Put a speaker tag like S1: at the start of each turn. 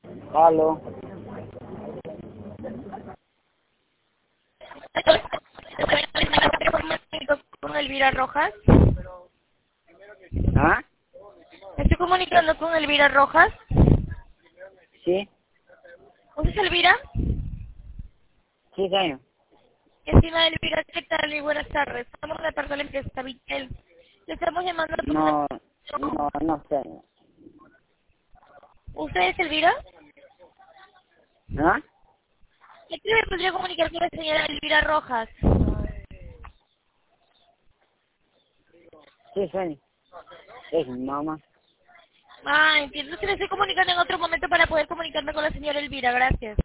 S1: Aló.
S2: Con Elvira Rojas.
S1: ¿Ah?
S2: Me estoy comunicando con Elvira Rojas.
S1: Sí,
S2: ¿Usted es Elvira?
S1: sí, señor.
S2: Estimada Elvira, ¿qué tal? Y buenas tardes. Estamos de la parte de la empresa Vitel. Le estamos llamando por una...
S1: No, no sé.
S2: ¿Usted es Elvira?
S1: ¿Ah?
S2: ¿Qué me podría comunicar con la señora Elvira Rojas?
S1: Sí, señor. Es mi mamá.
S2: Ah, entiendo. Se le estoy comunicando en otro momento para poder comunicarme con la señora Elvira. Gracias.